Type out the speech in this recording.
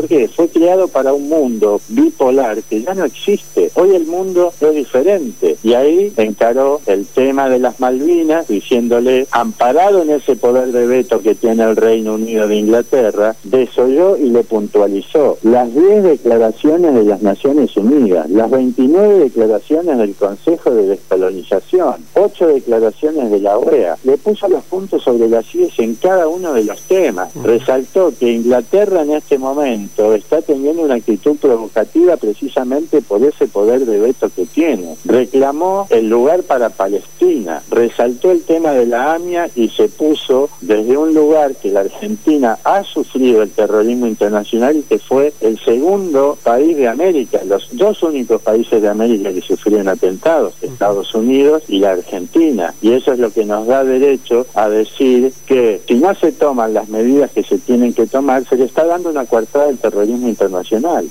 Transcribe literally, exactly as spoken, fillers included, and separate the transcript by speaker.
Speaker 1: porque fue creado para un mundo bipolar que ya no existe. Hoy el mundo es diferente, y ahí encaró el tema de las Malvinas, diciéndole, amparado en ese poder de veto que tiene el Reino Unido de Inglaterra, desoyó y le puntualizó las diez declaraciones de las Naciones Unidas, las veintinueve declaraciones del Consejo de Descolonización, ocho declaraciones de la O E A. Le puso los puntos sobre las íes en cada uno de los temas. Resaltó que Inglaterra en este momento está teniendo una actitud provocativa precisamente por ese poder de veto que tiene. Reclamó el lugar para Palestina, resaltó el tema de la AMIA y se puso desde un lugar que la Argentina ha sufrido el terrorismo internacional y que fue el segundo país de América, los dos únicos países de América que sufrieron atentados, Estados Unidos y la Argentina. Y eso es lo que nos da derecho a decir que si no se toman las medidas que se tienen que tomar, se le está dando una coartada del terrorismo internacional.